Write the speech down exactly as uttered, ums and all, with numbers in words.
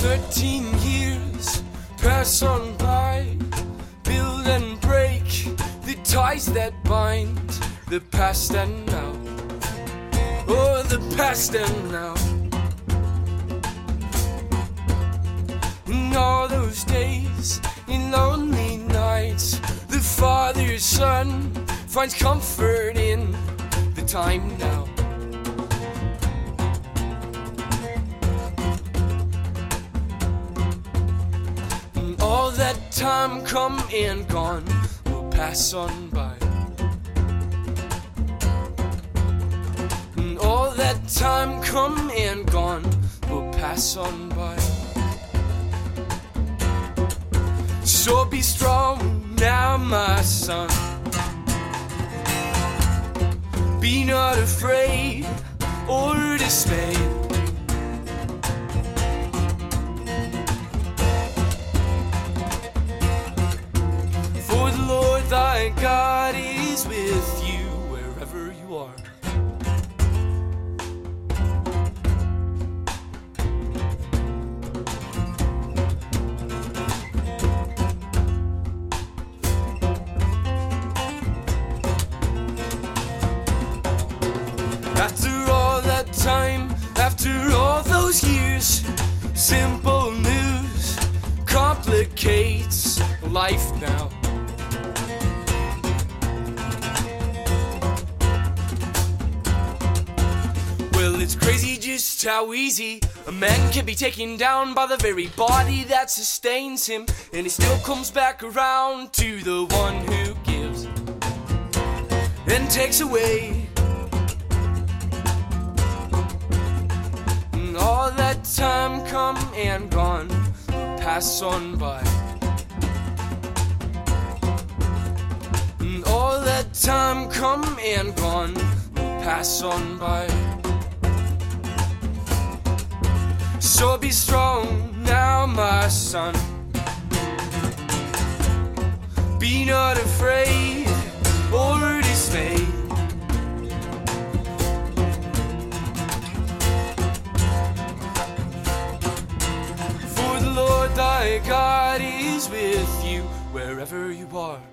Thirteen years pass on by, build and break the ties that bind the past and now. Oh, the past and now. In all those days, in lonely nights, the father's son finds comfort in the time now. And all that time come and gone will pass on by. And all that time come and gone will pass on by. So be strong now, my son. Be not afraid or dismayed. For the Lord thy God is with you wherever you are. After all that time, after all those years, simple news complicates life now. Well, it's crazy just how easy a man can be taken down by the very body that sustains him, and he still comes back around to the one who gives and takes away. All that time come and gone will pass on by. And all that time come and gone will pass on by. So be strong now, my son. Be not afraid or dismayed. Thy God is with you wherever you are.